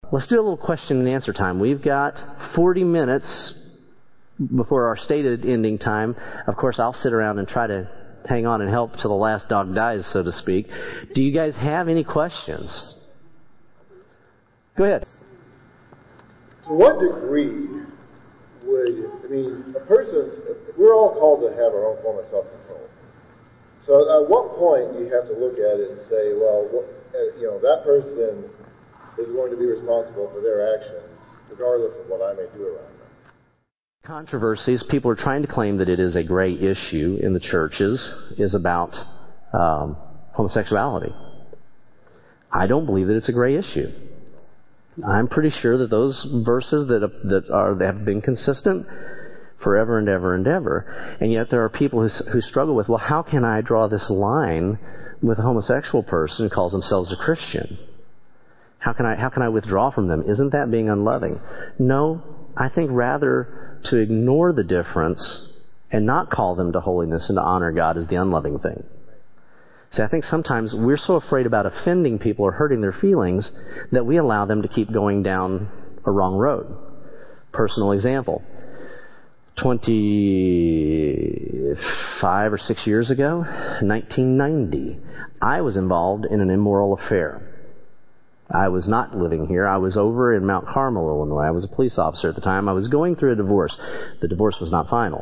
Let's do a little question and answer time. We've got 40 minutes before our stated ending time. Of course, I'll sit around and try to hang on and help till the last dog dies, so to speak. Do you guys have any questions? Go ahead. To what degree we're all called to have our own form of self-control. So at what point do you have to look at it and say, well, that person is going to be responsible for their actions, regardless of what I may do around them? Controversies, people are trying to claim that it is a gray issue in the churches, is about homosexuality. I don't believe that it's a gray issue. I'm pretty sure that those verses that have been consistent forever and ever and ever. And yet there are people who struggle with, well, how can I draw this line with a homosexual person who calls themselves a Christian? How can I withdraw from them? Isn't that being unloving? No, I think rather to ignore the difference and not call them to holiness and to honor God is the unloving thing. See, I think sometimes we're so afraid about offending people or hurting their feelings that we allow them to keep going down a wrong road. Personal example. 25 or 6 years ago, 1990, I was involved in an immoral affair. I was not living here. I was over in Mount Carmel, Illinois. I was a police officer at the time. I was going through a divorce. The divorce was not final.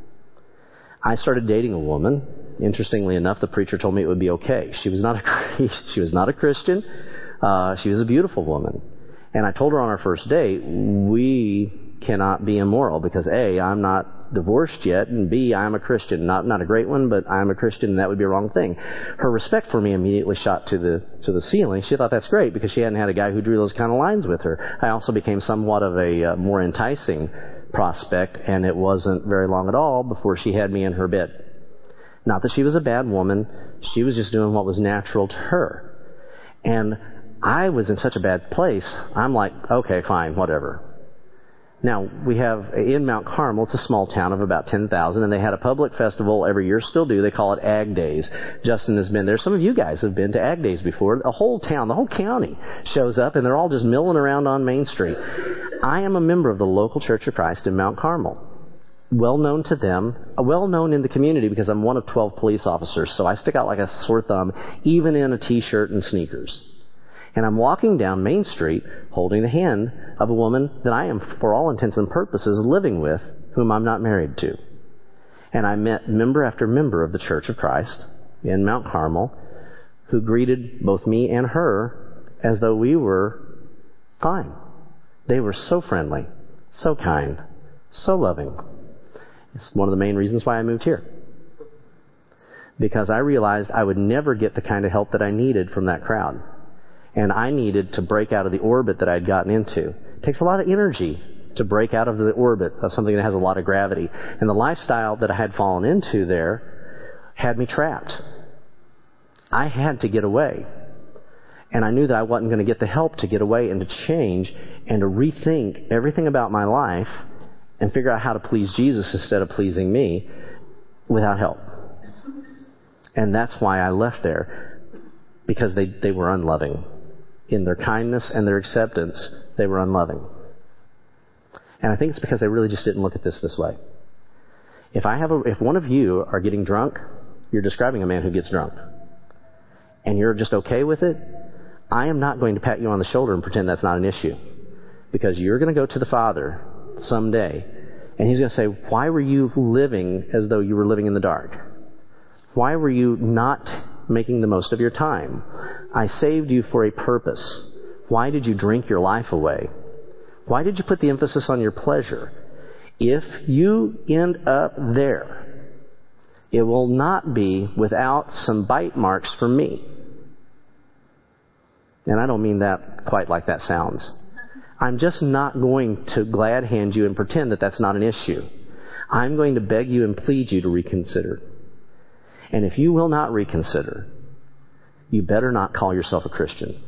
I started dating a woman. Interestingly enough, the preacher told me it would be okay. She was not a Christian. She was a beautiful woman. And I told her on our first date, we cannot be immoral because A, I'm not divorced yet, and B, I'm a Christian. Not a great one, but I'm a Christian, and that would be a wrong thing. Her respect for me immediately shot to the ceiling. She thought that's great because she hadn't had a guy who drew those kind of lines with her. I also became somewhat of a more enticing prospect, and it wasn't very long at all before she had me in her bed. Not that she was a bad woman. She was just doing what was natural to her. And I was in such a bad place, I'm like, okay, fine, whatever. Now, we have, in Mount Carmel, it's a small town of about 10,000, and they had a public festival every year, still do. They call it Ag Days. Justin has been there. Some of you guys have been to Ag Days before. The whole town, the whole county shows up, and they're all just milling around on Main Street. I am a member of the local Church of Christ in Mount Carmel. Well known to them, well known in the community because I'm one of 12 police officers, so I stick out like a sore thumb, even in a t-shirt and sneakers. And I'm walking down Main Street holding the hand of a woman that I am, for all intents and purposes, living with, whom I'm not married to. And I met member after member of the Church of Christ in Mount Carmel who greeted both me and her as though we were fine. They were so friendly, so kind, so loving. It's one of the main reasons why I moved here. Because I realized I would never get the kind of help that I needed from that crowd. And I needed to break out of the orbit that I'd gotten into. It takes a lot of energy to break out of the orbit of something that has a lot of gravity. And the lifestyle that I had fallen into there had me trapped. I had to get away. And I knew that I wasn't going to get the help to get away and to change and to rethink everything about my life and figure out how to please Jesus instead of pleasing me without help. And that's why I left there, because they were unloving. In their kindness and their acceptance, they were unloving. And I think it's because they really just didn't look at this way. If one of you are getting drunk, you're describing a man who gets drunk. And you're just okay with it, I am not going to pat you on the shoulder and pretend that's not an issue. Because you're going to go to the Father someday, and He's going to say, why were you living as though you were living in the dark? Why were you not making the most of your time? I saved you for a purpose. Why did you drink your life away? Why did you put the emphasis on your pleasure? If you end up there, it will not be without some bite marks from me. And I don't mean that quite like that sounds. I'm just not going to glad hand you and pretend that that's not an issue. I'm going to beg you and plead you to reconsider. And if you will not reconsider, you better not call yourself a Christian.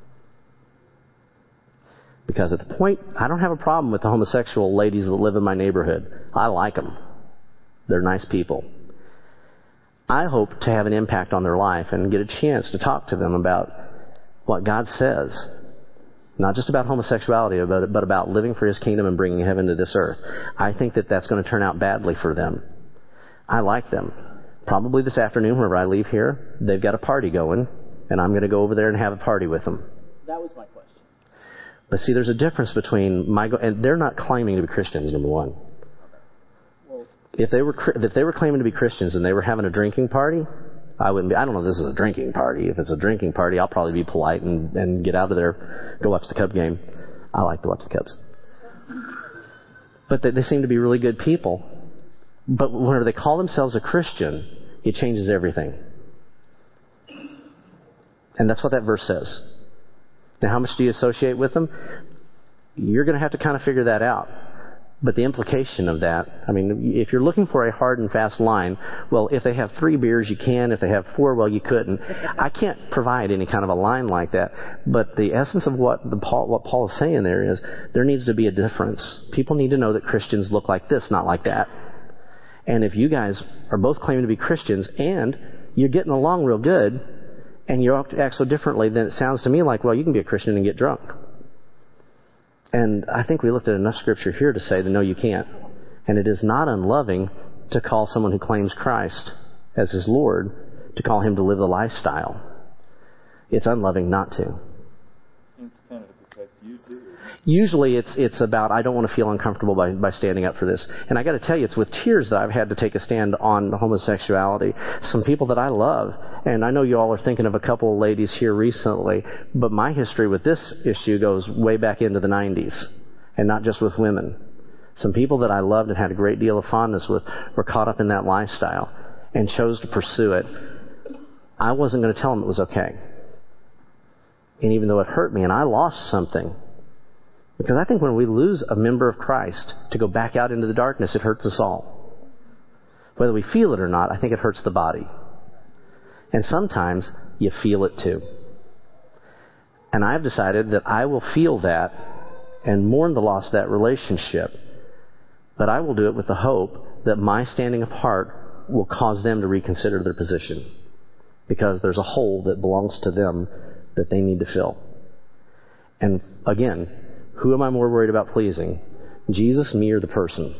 Because at the point, I don't have a problem with the homosexual ladies that live in my neighborhood. I like them. They're nice people. I hope to have an impact on their life and get a chance to talk to them about what God says. Not just about homosexuality, but about living for His kingdom and bringing heaven to this earth. I think that that's going to turn out badly for them. I like them. Probably this afternoon, whenever I leave here, they've got a party going, and I'm going to go over there and have a party with them. That was my question. But see, there's a difference between and they're not claiming to be Christians, number one. Well, If they were claiming to be Christians and they were having a drinking party, I wouldn't be. I don't know if this is a drinking party. If it's a drinking party, I'll probably be polite and get out of there, go watch the Cub game. I like to watch the Cubs. But they seem to be really good people. But whenever they call themselves a Christian, it changes everything. And that's what that verse says. Now, how much do you associate with them? You're going to have to kind of figure that out. But the implication of that, I mean, if you're looking for a hard and fast line, well, if they have 3 beers, you can. If they have 4, well, you couldn't. I can't provide any kind of a line like that. But the essence of what Paul is saying there is there needs to be a difference. People need to know that Christians look like this, not like that. And if you guys are both claiming to be Christians and you're getting along real good and you act so differently, then it sounds to me like, well, you can be a Christian and get drunk. And I think we looked at enough scripture here to say that no, you can't. And it is not unloving to call someone who claims Christ as his Lord, to call him to live the lifestyle. It's unloving not to. It's kind of to protect you too. Usually it's about, I don't want to feel uncomfortable by standing up for this. And I got to tell you, it's with tears that I've had to take a stand on homosexuality. Some people that I love, and I know you all are thinking of a couple of ladies here recently, but my history with this issue goes way back into the 90s, and not just with women. Some people that I loved and had a great deal of fondness with were caught up in that lifestyle and chose to pursue it. I wasn't going to tell them it was okay. And even though it hurt me and I lost something, because I think when we lose a member of Christ to go back out into the darkness, it hurts us all. Whether we feel it or not, I think it hurts the body. And sometimes you feel it too. And I've decided that I will feel that and mourn the loss of that relationship, but I will do it with the hope that my standing apart will cause them to reconsider their position, because there's a hole that belongs to them that they need to fill. And again, who am I more worried about pleasing? Jesus, me, or the person?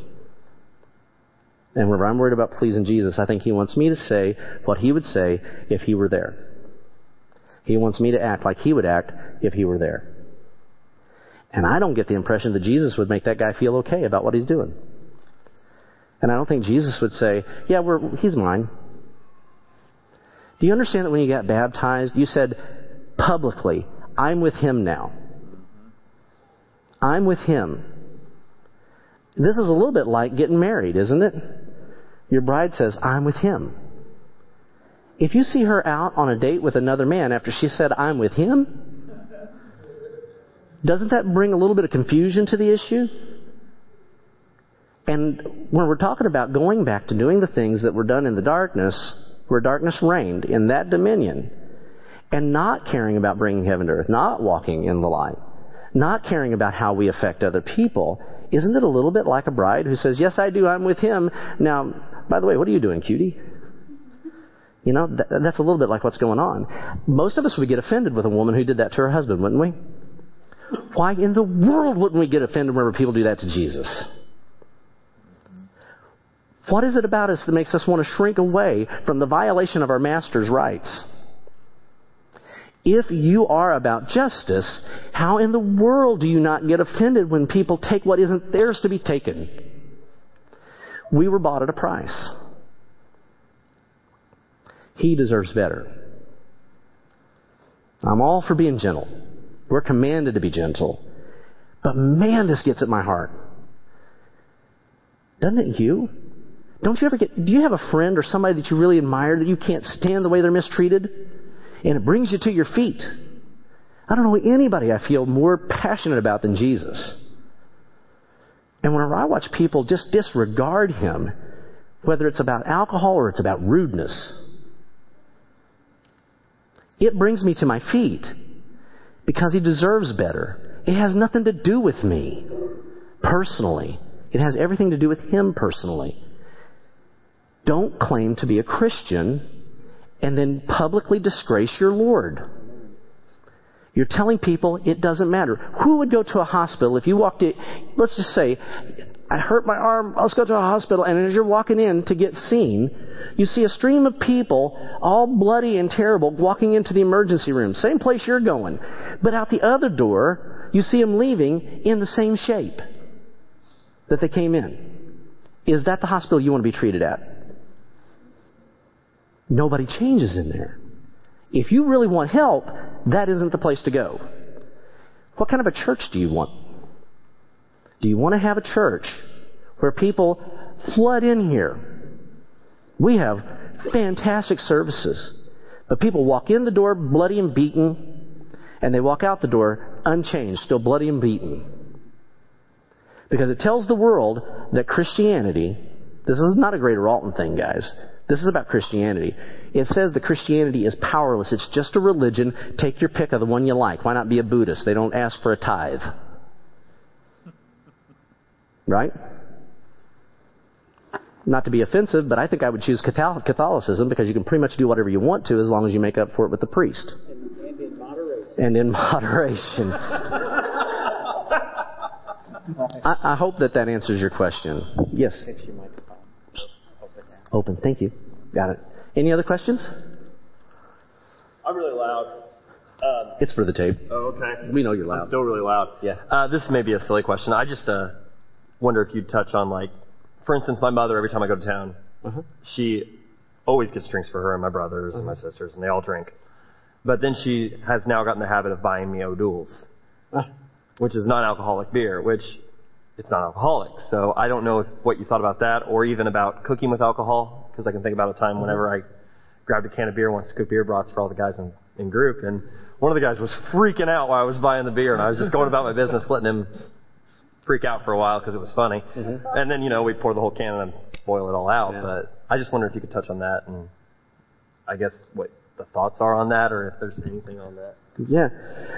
And whenever I'm worried about pleasing Jesus, I think He wants me to say what He would say if He were there. He wants me to act like He would act if He were there. And I don't get the impression that Jesus would make that guy feel okay about what he's doing. And I don't think Jesus would say, yeah, he's mine. Do you understand that when you got baptized, you said publicly, I'm with Him now. I'm with Him. This is a little bit like getting married, isn't it? Your bride says, I'm with Him. If you see her out on a date with another man after she said, I'm with Him, doesn't that bring a little bit of confusion to the issue? And when we're talking about going back to doing the things that were done in the darkness, where darkness reigned in that dominion, and not caring about bringing heaven to earth, not walking in the light, not caring about how we affect other people, isn't it a little bit like a bride who says, yes, I do, I'm with Him. Now, by the way, what are you doing, cutie? You know, that's a little bit like what's going on. Most of us would get offended with a woman who did that to her husband, wouldn't we? Why in the world wouldn't we get offended whenever people do that to Jesus? What is it about us that makes us want to shrink away from the violation of our Master's rights? If you are about justice, how in the world do you not get offended when people take what isn't theirs to be taken? We were bought at a price. He deserves better. I'm all for being gentle. We're commanded to be gentle. But man, this gets at my heart. Doesn't it you? Do you have a friend or somebody that you really admire that you can't stand the way they're mistreated? And it brings you to your feet. I don't know anybody I feel more passionate about than Jesus. And whenever I watch people just disregard Him, whether it's about alcohol or it's about rudeness, it brings me to my feet, because He deserves better. It has nothing to do with me personally. It has everything to do with Him personally. Don't claim to be a Christian and then publicly disgrace your Lord. You're telling people it doesn't matter. Who would go to a hospital if you walked in, let's just say, I hurt my arm, let's go to a hospital, and as you're walking in to get seen, you see a stream of people, all bloody and terrible, walking into the emergency room. Same place you're going. But out the other door, you see them leaving in the same shape that they came in. Is that the hospital you want to be treated at? Nobody changes in there. If you really want help, that isn't the place to go. What kind of a church do you want? Do you want to have a church where people flood in here? We have fantastic services, but people walk in the door bloody and beaten, and they walk out the door unchanged, still bloody and beaten. Because it tells the world that Christianity, this is not a Greater Alton thing, guys. This is about Christianity. It says that Christianity is powerless. It's just a religion. Take your pick of the one you like. Why not be a Buddhist? They don't ask for a tithe. Right? Not to be offensive, but I think I would choose Catholicism because you can pretty much do whatever you want to as long as you make up for it with the priest. And in moderation. And in moderation. I hope that answers your question. Yes? Open. Thank you. Got it. Any other questions? I'm really loud. It's for the tape. Oh, okay. We know you're loud. I'm still really loud. Yeah. This may be a silly question. I just wonder if you'd touch on, like, for instance, my mother, every time I go to town, she always gets drinks for her and my brothers and my sisters, and they all drink. But then she has now gotten the habit of buying me O'Doul's, which is non-alcoholic beer, which it's not alcoholic. So I don't know what you thought about that, or even about cooking with alcohol, because I can think about a time whenever I grabbed a can of beer, wants to cook beer brats for all the guys in group, and one of the guys was freaking out while I was buying the beer, and I was just going about my business, letting him freak out for a while because it was funny. And then, we pour the whole can and boil it all out. Yeah. But I just wonder if you could touch on that, and I guess what the thoughts are on that, or if there's anything on that. Yeah.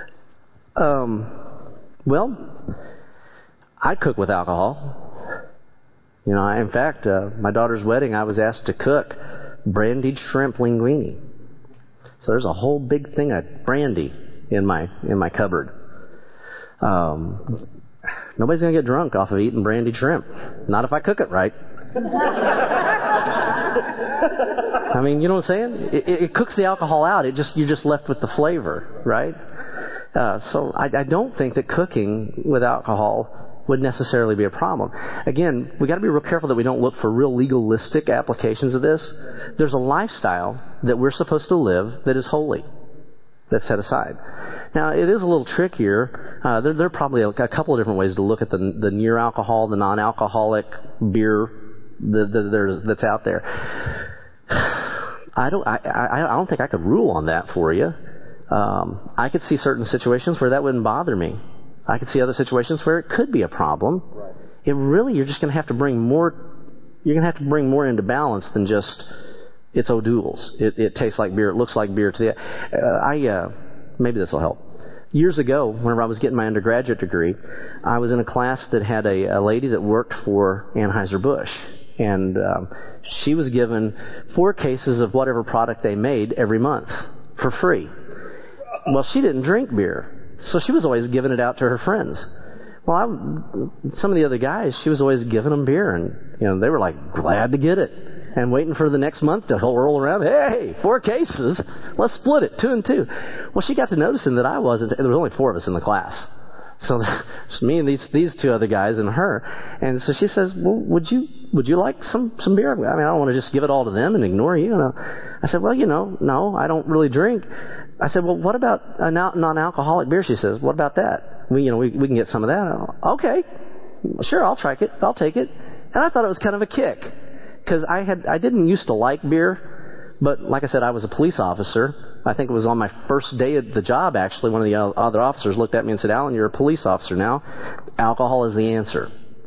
Well, I cook with alcohol. In fact, my daughter's wedding, I was asked to cook brandied shrimp linguine. So there's a whole big thing of brandy in my cupboard. Nobody's going to get drunk off of eating brandied shrimp. Not if I cook it right. I mean, you know what I'm saying? It cooks the alcohol out. You're just left with the flavor, right? So I don't think that cooking with alcohol would necessarily be a problem. Again, we got to be real careful that we don't look for real legalistic applications of this. There's a lifestyle that we're supposed to live that is holy, that's set aside. Now, it is a little trickier. There are probably a couple of different ways to look at the near alcohol, the non-alcoholic beer that's out there. I don't think I could rule on that for you. I could see certain situations where that wouldn't bother me. I could see other situations where it could be a problem. Right. You're just going to have to bring more. You're going to have to bring more into balance than just it's O'Doul's. It tastes like beer. It looks like beer to the. Maybe this will help. Years ago, whenever I was getting my undergraduate degree, I was in a class that had a lady that worked for Anheuser-Busch. And she was given 4 cases of whatever product they made every month for free. Well, she didn't drink beer, so she was always giving it out to her friends. Well, some of the other guys, she was always giving them beer, and they were like glad to get it. And waiting for the next month to roll around. Hey, 4 cases. Let's split it, 2 and 2. Well, she got to noticing that I wasn't. There was only 4 of us in the class. So it's me and these 2 other guys and her. And so she says, well, would you like some beer? I mean, I don't want to just give it all to them and ignore you. I said, well, no, I don't really drink. I said, well, what about a non-alcoholic beer? She says, what about that? We can get some of that. Okay. Sure, I'll try it. I'll take it. And I thought it was kind of a kick. Because I didn't used to like beer, but like I said, I was a police officer. I think it was on my first day at the job, actually, one of the other officers looked at me and said, Alan, you're a police officer now. Alcohol is the answer.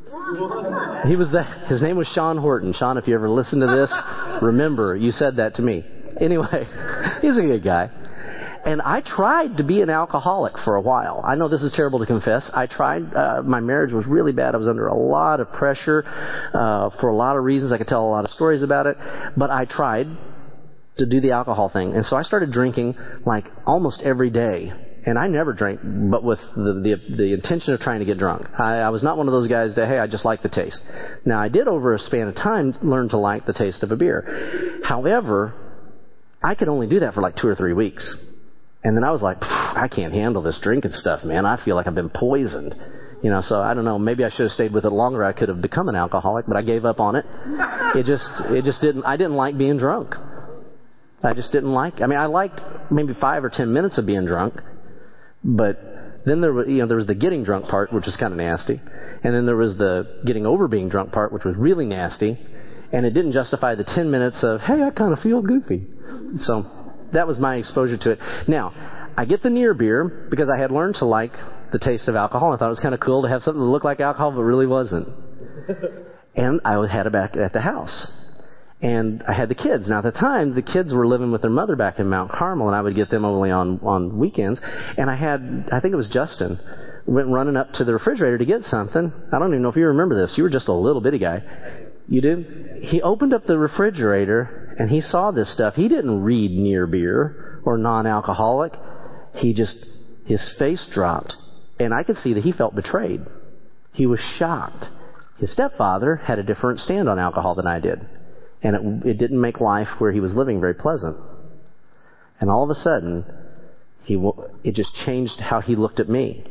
His name was Sean Horton. Sean, if you ever listen to this, remember, you said that to me. Anyway, he's a good guy. And I tried to be an alcoholic for a while. I know this is terrible to confess. I tried. My marriage was really bad. I was under a lot of pressure for a lot of reasons. I could tell a lot of stories about it. But I tried to do the alcohol thing. And so I started drinking like almost every day. And I never drank, but with the intention of trying to get drunk. I was not one of those guys that, hey, I just like the taste. Now, I did over a span of time learn to like the taste of a beer. However, I could only do that for like 2 or 3 weeks. And then I was like, I can't handle this drinking stuff, man. I feel like I've been poisoned. So I don't know. Maybe I should have stayed with it longer. I could have become an alcoholic, but I gave up on it. It just didn't. I didn't like being drunk. I just didn't like. I mean, I liked maybe 5 or 10 minutes of being drunk, but then there was the getting drunk part, which was kind of nasty, and then there was the getting over being drunk part, which was really nasty, and it didn't justify the 10 minutes of, hey, I kind of feel goofy. So that was my exposure to it. Now, I get the near beer because I had learned to like the taste of alcohol. I thought it was kind of cool to have something that looked like alcohol, but really wasn't. And I had it back at the house. And I had the kids. Now, at the time, the kids were living with their mother back in Mount Carmel, and I would get them only on weekends. And I think it was Justin, went running up to the refrigerator to get something. I don't even know if you remember this. You were just a little bitty guy. You do? He opened up the refrigerator, and he saw this stuff. He didn't read near beer or non-alcoholic. His face dropped. And I could see that he felt betrayed. He was shocked. His stepfather had a different stand on alcohol than I did. And it didn't make life where he was living very pleasant. And all of a sudden, it just changed how he looked at me.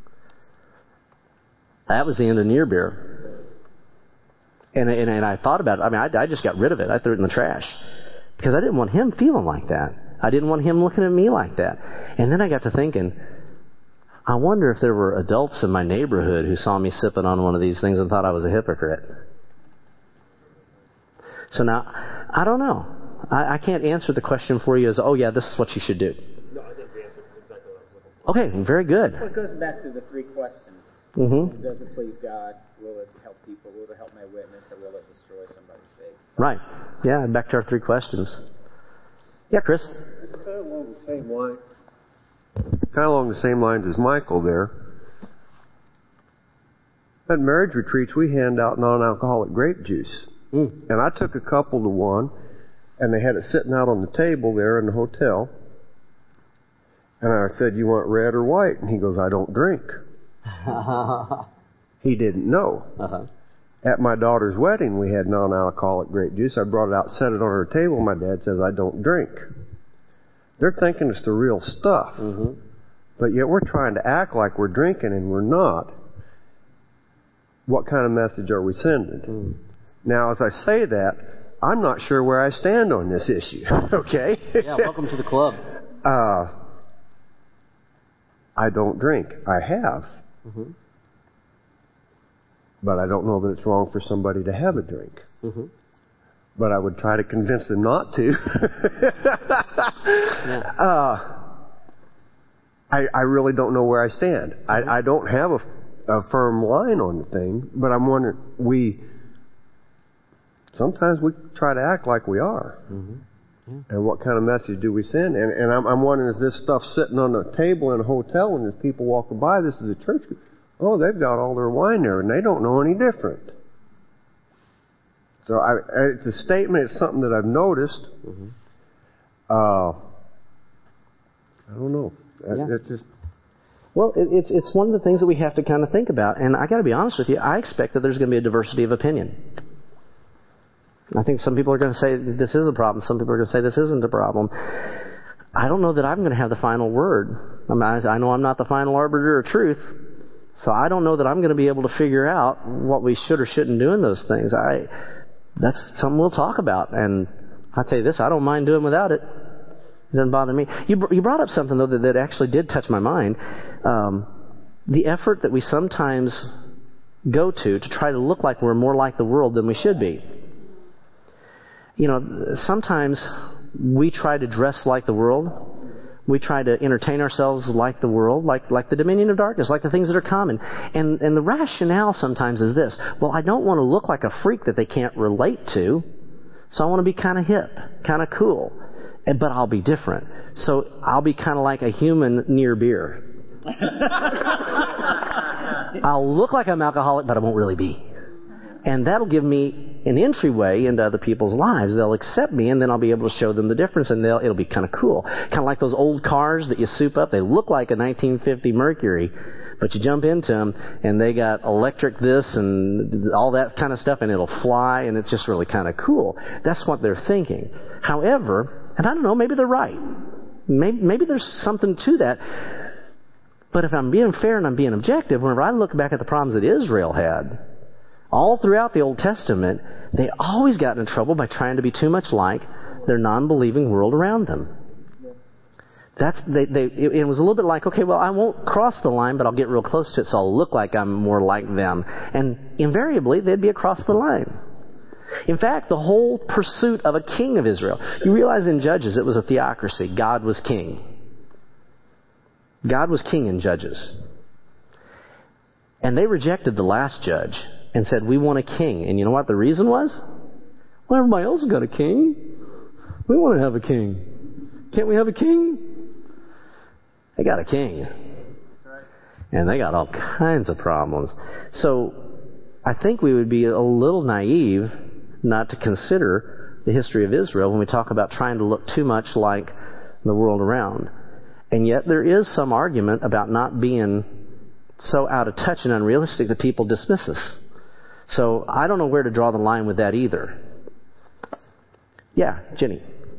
That was the end of near beer. And I thought about it. I mean, I just got rid of it. I threw it in the trash. Because I didn't want him feeling like that. I didn't want him looking at me like that. And then I got to thinking, I wonder if there were adults in my neighborhood who saw me sipping on one of these things and thought I was a hypocrite. So now, I don't know. I can't answer the question for you as, oh yeah, this is what you should do. No, I think the answer is exactly what I was looking for. Okay, very good. Well, it goes back to the 3 questions. Mm-hmm. Does it please God? Will it help people? Will it help my witness? Or will it destroy somebody's faith? Right. Yeah, back to our 3 questions. Yeah, Chris? It's kind of along the same line. Kind of along the same lines as Michael there. At marriage retreats, we hand out non-alcoholic grape juice. And I took a couple to one, and they had it sitting out on the table there in the hotel. And I said, you want red or white? And he goes, I don't drink. He didn't know. Uh-huh. At my daughter's wedding, we had non-alcoholic grape juice. I brought it out, set it on her table. My dad says, I don't drink. They're thinking it's the real stuff. Mm-hmm. But yet we're trying to act like we're drinking and we're not. What kind of message are we sending? Now, as I say that, I'm not sure where I stand on this issue. Okay? Yeah, welcome to the club. I don't drink. I have. Mm-hmm. But I don't know that it's wrong for somebody to have a drink. Mm-hmm. But I would try to convince them not to. Yeah. I really don't know where I stand. Mm-hmm. I don't have a firm line on the thing, but I'm wondering, sometimes we try to act like we are. Mm-hmm. Yeah. And what kind of message do we send? And I'm wondering, is this stuff sitting on the table in a hotel when there's people walking by? This is a church. Oh, they've got all their wine there, and they don't know any different. So it's a statement. It's something that I've noticed. Mm-hmm. I don't know. Yeah. It's just. Well, it's one of the things that we have to kind of think about. And I got to be honest with you, I expect that there's going to be a diversity of opinion. I think some people are going to say this is a problem. Some people are going to say this isn't a problem. I don't know that I'm going to have the final word. I know I'm not the final arbiter of truth. So I don't know that I'm going to be able to figure out what we should or shouldn't do in those things. That's something we'll talk about. And I'll tell you this, I don't mind doing without it. It doesn't bother me. You brought up something, though, that actually did touch my mind. The effort that we sometimes go to try to look like we're more like the world than we should be. You know, sometimes we try to dress like the world. We try to entertain ourselves like the world, like the dominion of darkness, like the things that are common. And the rationale sometimes is this: well, I don't want to look like a freak that they can't relate to, so I want to be kind of hip, kind of cool, but I'll be different. So I'll be kind of like a human near beer. I'll look like I'm alcoholic, but I won't really be. And that'll give me an entryway into other people's lives. They'll accept me, and then I'll be able to show them the difference, and it'll be kind of cool. Kind of like those old cars that you soup up. They look like a 1950 Mercury, but you jump into them, and they got electric this and all that kind of stuff, and it'll fly, and it's just really kind of cool. That's what they're thinking. However, and I don't know, maybe they're right. Maybe there's something to that. But if I'm being fair and I'm being objective, whenever I look back at the problems that Israel had, all throughout the Old Testament, they always got in trouble by trying to be too much like their non-believing world around them. It was a little bit like, okay, well, I won't cross the line, but I'll get real close to it, so I'll look like I'm more like them. And invariably, they'd be across the line. In fact, the whole pursuit of a king of Israel, you realize in Judges it was a theocracy. God was king. God was king in Judges. And they rejected the last judge and said, we want a king. And you know what the reason was? Well, everybody else has got a king. We want to have a king. Can't we have a king? They got a king. And they got all kinds of problems. So I think we would be a little naive not to consider the history of Israel when we talk about trying to look too much like the world around. And yet there is some argument about not being so out of touch and unrealistic that people dismiss us. So I don't know where to draw the line with that either. Yeah, Jenny.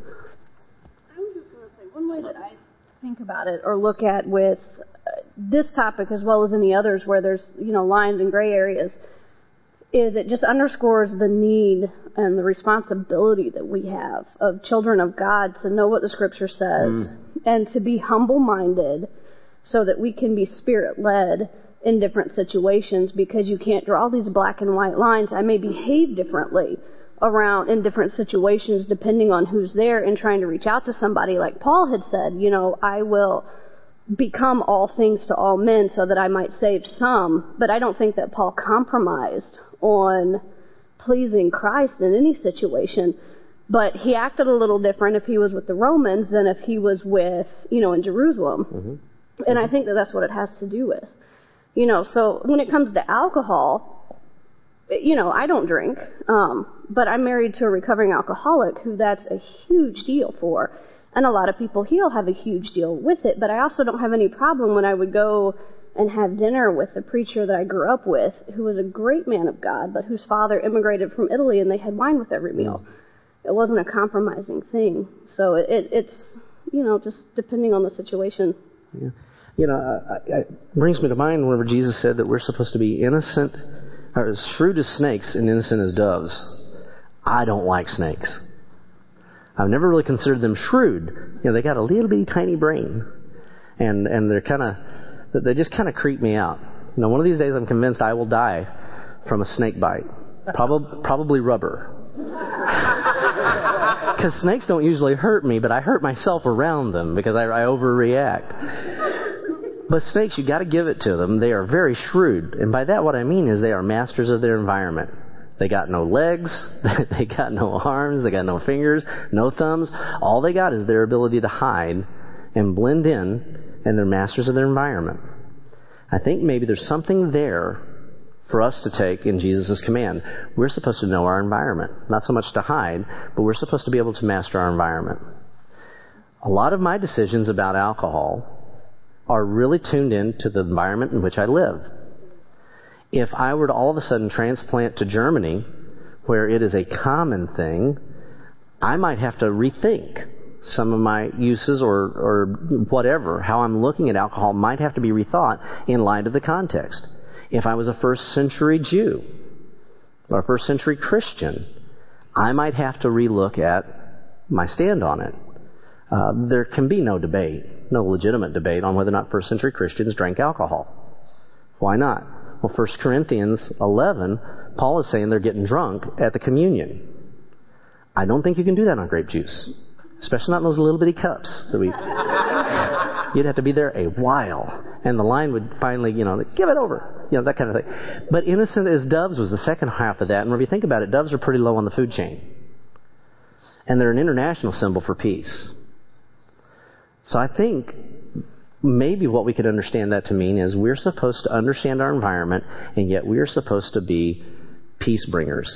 I was just going to say, one way that I think about it or look at with this topic as well as any others where there's, lines and gray areas, is it just underscores the need and the responsibility that we have of children of God to know what the Scripture says and to be humble-minded so that we can be Spirit-led in different situations, because you can't draw these black and white lines. I may behave differently around in different situations depending on who's there and trying to reach out to somebody. Like Paul had said, I will become all things to all men so that I might save some. But I don't think that Paul compromised on pleasing Christ in any situation. But he acted a little different if he was with the Romans than if he was with, in Jerusalem. Mm-hmm. And I think that that's what it has to do with. So when it comes to alcohol, I don't drink, but I'm married to a recovering alcoholic who that's a huge deal for. And a lot of people here have a huge deal with it, but I also don't have any problem when I would go and have dinner with the preacher that I grew up with, who was a great man of God, but whose father immigrated from Italy and they had wine with every meal. It wasn't a compromising thing. So it's, just depending on the situation. Yeah. It brings me to mind whenever Jesus said that we're supposed to be innocent, or as shrewd as snakes and innocent as doves. I don't like snakes. I've never really considered them shrewd. They got a little bitty tiny brain. And they just kind of creep me out. One of these days I'm convinced I will die from a snake bite. Probably rubber. Because snakes don't usually hurt me, but I hurt myself around them because I overreact. But snakes, you got to give it to them. They are very shrewd. And by that what I mean is they are masters of their environment. They got no legs, they got no arms, they got no fingers, no thumbs. All they got is their ability to hide and blend in, and they're masters of their environment. I think maybe there's something there for us to take in Jesus' command. We're supposed to know our environment. Not so much to hide, but we're supposed to be able to master our environment. A lot of my decisions about alcohol are really tuned into the environment in which I live. If I were to all of a sudden transplant to Germany, where it is a common thing, I might have to rethink some of my uses or whatever. How I'm looking at alcohol might have to be rethought in light of the context. If I was a first century Jew or a first century Christian, I might have to relook at my stand on it. There can be no legitimate debate on whether or not first century Christians drank alcohol. Why not? Well, 1 Corinthians 11, Paul is saying they're getting drunk at the communion. I don't think you can do that on grape juice. Especially not in those little bitty cups that we... You'd have to be there a while. And the line would finally, give it over. That kind of thing. But innocent as doves was the second half of that. And when you think about it, doves are pretty low on the food chain. And they're an international symbol for peace. So I think maybe what we could understand that to mean is we're supposed to understand our environment, and yet we're supposed to be peace bringers.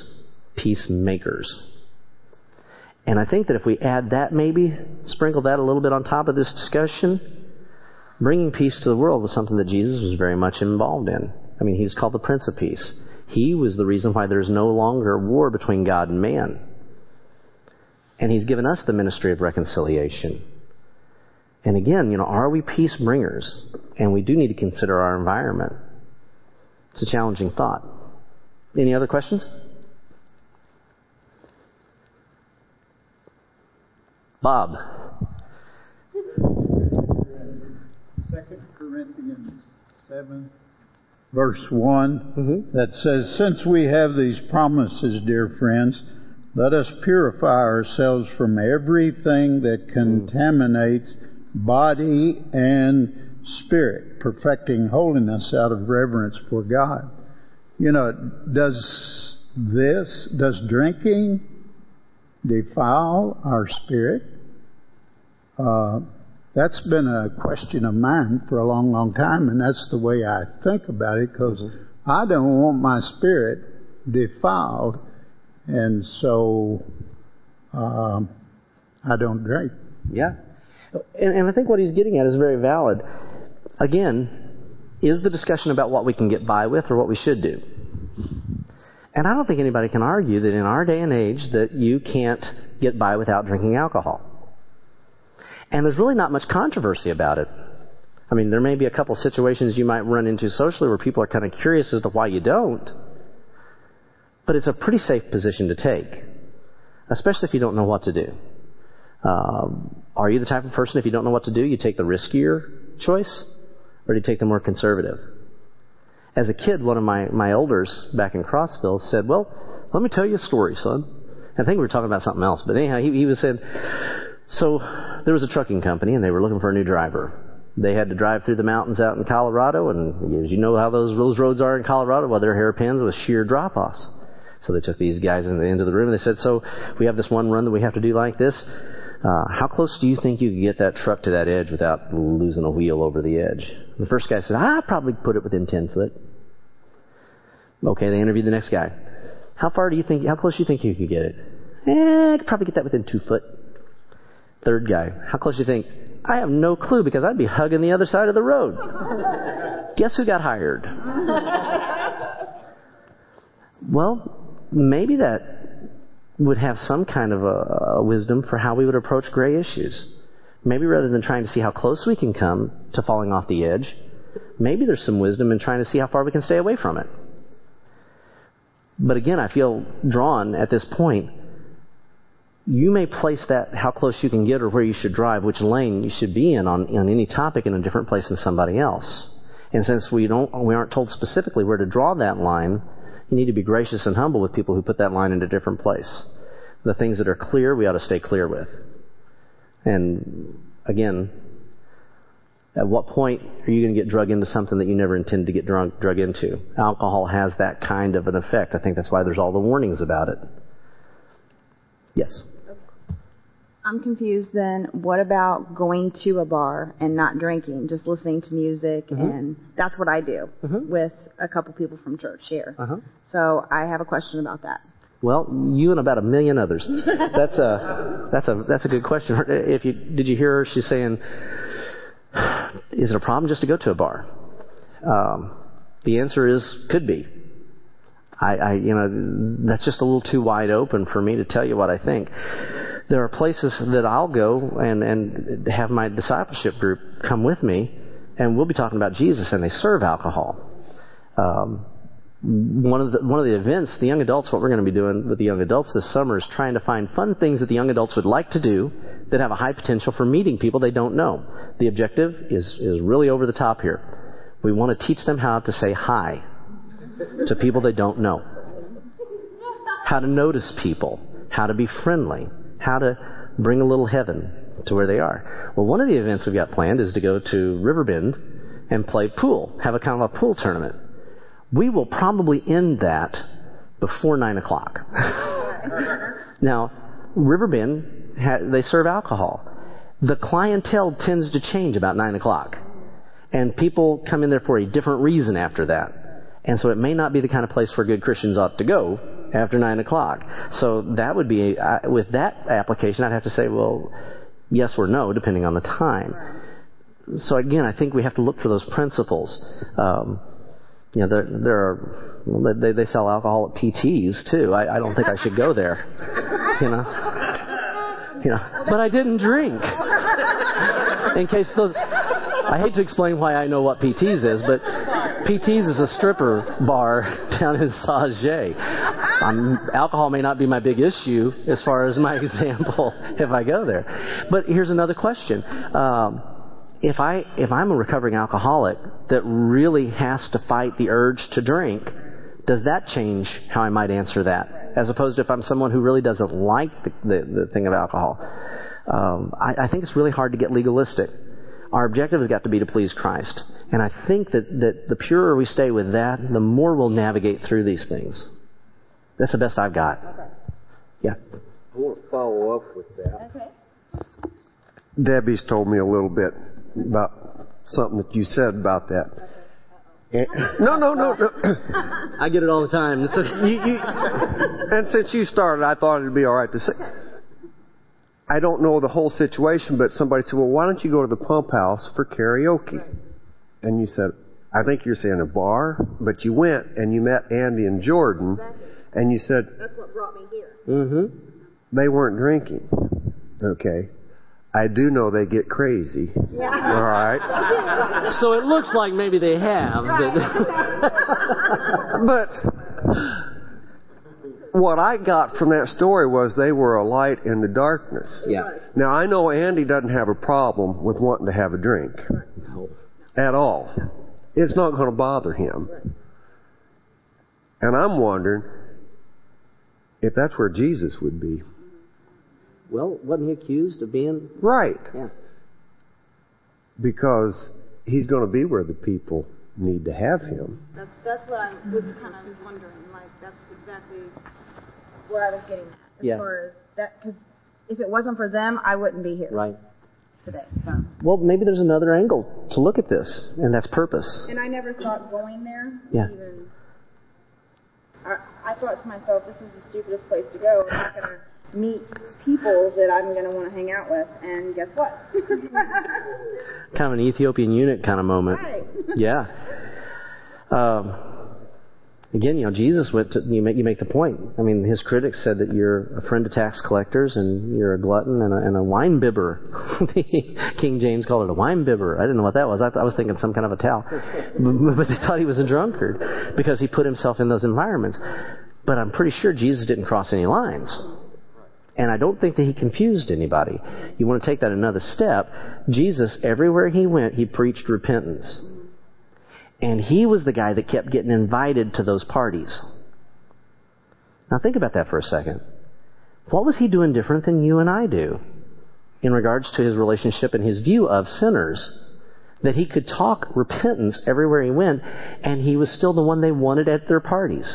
peacemakers. And I think that if we add that, maybe sprinkle that a little bit on top of this discussion, bringing peace to the world was something that Jesus was very much involved in. I mean, he was called the Prince of Peace. He was the reason why there's no longer war between God and man. And he's given us the ministry of reconciliation. And again, are we peace bringers? And we do need to consider our environment. It's a challenging thought. Any other questions? Bob. 2 Corinthians 7, verse 1, that says, "Since we have these promises, dear friends, let us purify ourselves from everything that contaminates body and spirit, perfecting holiness out of reverence for God." Does drinking defile our spirit? That's been a question of mine for a long, long time, and that's the way I think about it, because I don't want my spirit defiled, and so I don't drink. Yeah. And I think what he's getting at is very valid. Again, is the discussion about what we can get by with or what we should do? And I don't think anybody can argue that in our day and age that you can't get by without drinking alcohol. And there's really not much controversy about it. I mean, there may be a couple situations you might run into socially where people are kind of curious as to why you don't. But it's a pretty safe position to take, especially if you don't know what to do. Are you the type of person, if you don't know what to do, you take the riskier choice, or do you take the more conservative? As a kid, one of my elders back in Crossville said, "Well, let me tell you a story, son." I think we were talking about something else, but anyhow, he was saying, so there was a trucking company, and they were looking for a new driver. They had to drive through the mountains out in Colorado, and as you know how those roads are in Colorado, well, they're hairpins with sheer drop-offs. So they took these guys into the room, and they said, "So we have this one run that we have to do like this. How close do you think you could get that truck to that edge without losing a wheel over the edge?" The first guy said, "I'd probably put it within 10 foot. Okay, they interviewed the next guy. How close do you think you could get it?" I could probably get that within 2 foot. Third guy, "How close do you think?" "I have no clue, because I'd be hugging the other side of the road." Guess who got hired? Well, maybe that would have some kind of a wisdom for how we would approach gray issues. Maybe rather than trying to see how close we can come to falling off the edge, maybe there's some wisdom in trying to see how far we can stay away from it. But again, I feel drawn at this point. You may place that how close you can get or where you should drive, which lane you should be in on any topic in a different place than somebody else. And since we aren't told specifically where to draw that line, you need to be gracious and humble with people who put that line in a different place. The things that are clear, we ought to stay clear with. And again, at what point are you going to get drug into something that you never intended to get drug into? Alcohol has that kind of an effect. I think that's why there's all the warnings about it. Yes? I'm confused then. What about going to a bar and not drinking, just listening to music? And that's what I do with a couple people from church here. So I have a question about that. Well, you and about a million others. That's a good question. Did you hear her? She's saying, is it a problem just to go to a bar? The answer is, could be. That's just a little too wide open for me to tell you what I think. There are places that I'll go and have my discipleship group come with me, and we'll be talking about Jesus, and they serve alcohol. One of the events, the young adults, what we're going to be doing with the young adults this summer is trying to find fun things that the young adults would like to do that have a high potential for meeting people they don't know. The objective is really over the top here. We want to teach them how to say hi to people they don't know, how to notice people, how to be friendly, how to bring a little heaven to where they are. Well, one of the events we've got planned is to go to Riverbend and play pool, have a kind of a pool tournament. We will probably end that before 9 o'clock. Now, Riverbend, they serve alcohol. The clientele tends to change about 9 o'clock. And people come in there for a different reason after that. And so it may not be the kind of place where good Christians ought to go after 9 o'clock. So that would be, with that application, I'd have to say, well, yes or no, depending on the time. So again, I think we have to look for those principles. There are, they sell alcohol at PTs too. I don't think I should go there. But I didn't drink. In case those, I hate to explain why I know what PT's is, but PT's is a stripper bar down in Sauget. Alcohol may not be my big issue as far as my example if I go there. But here's another question. If I'm a recovering alcoholic that really has to fight the urge to drink, does that change how I might answer that? As opposed to if I'm someone who really doesn't like the thing of alcohol. I think it's really hard to get legalistic. Our objective has got to be to please Christ. And I think that the purer we stay with that, the more we'll navigate through these things. That's the best I've got. Okay. Yeah. I want to follow up with that. Okay. Debbie's told me a little bit about something that you said about that. And, no. I get it all the time. It's and since you started, I thought it'd be all right to say. I don't know the whole situation, but somebody said, well, why don't you go to the Pump House for karaoke? And you said, I think you're saying a bar, but you went and you met Andy and Jordan, and you said, that's what brought me here. Mm-hmm. They weren't drinking. Okay. I do know they get crazy. Yeah. All right. So it looks like maybe they have. But what I got from that story was they were a light in the darkness. Yeah. Now, I know Andy doesn't have a problem with wanting to have a drink. No. At all. It's not going to bother him. And I'm wondering if that's where Jesus would be. Well, wasn't he accused of being... Right. Yeah. Because he's going to be where the people need to have him. That's what I was kind of wondering. Like, that's exactly what I was getting at. As far as that, because if it wasn't for them, I wouldn't be here. Right. Today. So. Well, maybe there's another angle to look at this, and that's purpose. And I never thought going there. Yeah. Even, I thought to myself, this is the stupidest place to go. I'm not going to meet people that I'm going to want to hang out with, and guess what? Kind of an Ethiopian eunuch kind of moment. Right. Yeah. Again, Jesus went to, you make the point. I mean, his critics said that you're a friend of tax collectors and you're a glutton and a wine bibber. King James called it a wine bibber. I didn't know what that was. I was thinking some kind of a towel. But they thought he was a drunkard because he put himself in those environments. But I'm pretty sure Jesus didn't cross any lines. And I don't think that he confused anybody. You want to take that another step. Jesus, everywhere he went, he preached repentance. And he was the guy that kept getting invited to those parties. Now think about that for a second. What was he doing different than you and I do in regards to his relationship and his view of sinners? That he could talk repentance everywhere he went, and he was still the one they wanted at their parties.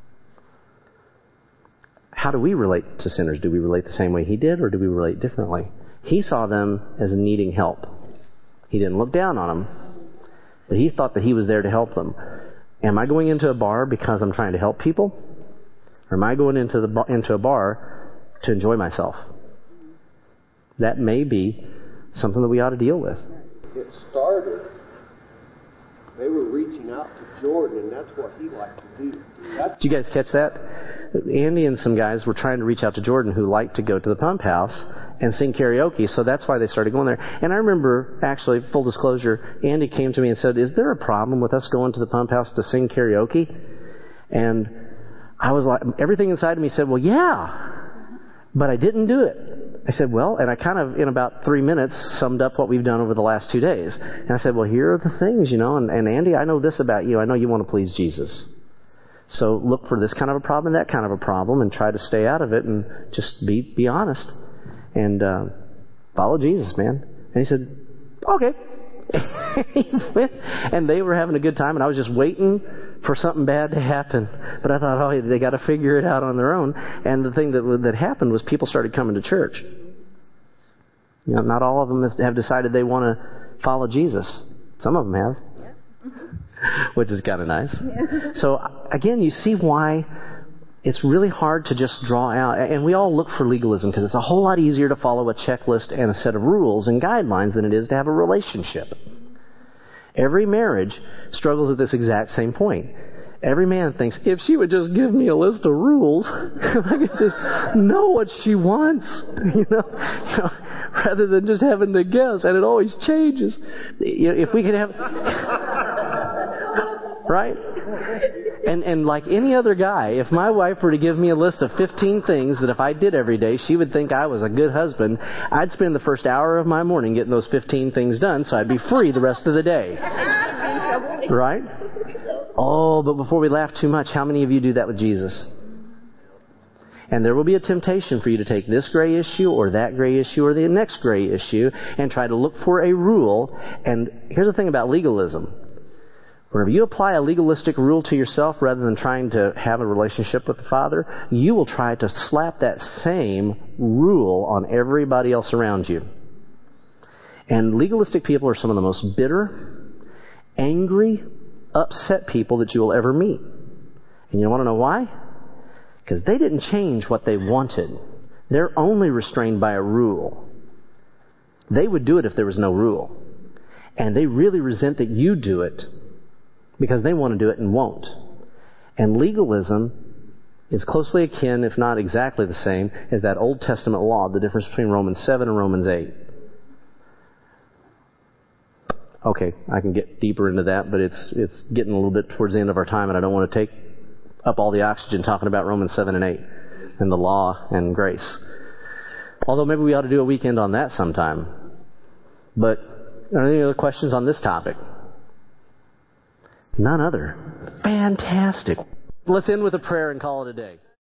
How do we relate to sinners? Do we relate the same way he did, or do we relate differently? He saw them as needing help. He didn't look down on them, but he thought that he was there to help them. Am I going into a bar because I'm trying to help people? Or am I going into a bar to enjoy myself? That may be something that we ought to deal with. It started, they were reaching out to Jordan, and that's what he liked to do. Did you guys catch that? Andy and some guys were trying to reach out to Jordan, who liked to go to the Pump House and sing karaoke, so that's why they started going there. And I remember, actually, full disclosure, Andy came to me and said, is there a problem with us going to the Pump House to sing karaoke? And I was like, everything inside of me said, well, yeah, but I didn't do it. I said, well, and I kind of, in about 3 minutes, summed up what we've done over the last 2 days. And I said, well, here are the things, and Andy, I know this about you. I know you want to please Jesus. So look for this kind of a problem and that kind of a problem and try to stay out of it and just be honest. And follow Jesus, man. And he said, okay. He went, and they were having a good time, and I was just waiting for something bad to happen. But I thought, oh, they got to figure it out on their own. And the thing that happened was people started coming to church. Not all of them have decided they want to follow Jesus. Some of them have. Which is kind of nice. Yeah. So, again, you see why it's really hard to just draw out, and we all look for legalism because it's a whole lot easier to follow a checklist and a set of rules and guidelines than it is to have a relationship. Every marriage struggles at this exact same point. Every man thinks, if she would just give me a list of rules, I could just know what she wants, rather than just having to guess, and it always changes. If we could have, right? And like any other guy, if my wife were to give me a list of 15 things that if I did every day, she would think I was a good husband, I'd spend the first hour of my morning getting those 15 things done, so I'd be free the rest of the day. Right? Oh, but before we laugh too much, how many of you do that with Jesus? And there will be a temptation for you to take this gray issue or that gray issue or the next gray issue and try to look for a rule. And here's the thing about legalism. Whenever you apply a legalistic rule to yourself rather than trying to have a relationship with the Father, you will try to slap that same rule on everybody else around you. And legalistic people are some of the most bitter, angry, upset people that you will ever meet. And you want to know why? Because they didn't change what they wanted. They're only restrained by a rule. They would do it if there was no rule. And they really resent that you do it because they want to do it and won't. And legalism is closely akin, if not exactly the same, as that Old Testament law, the difference between Romans 7 and Romans 8. Okay, I can get deeper into that, but it's getting a little bit towards the end of our time, and I don't want to take up all the oxygen talking about Romans 7 and 8 and the law and grace. Although maybe we ought to do a weekend on that sometime. But are there any other questions on this topic? None other. Fantastic. Let's end with a prayer and call it a day.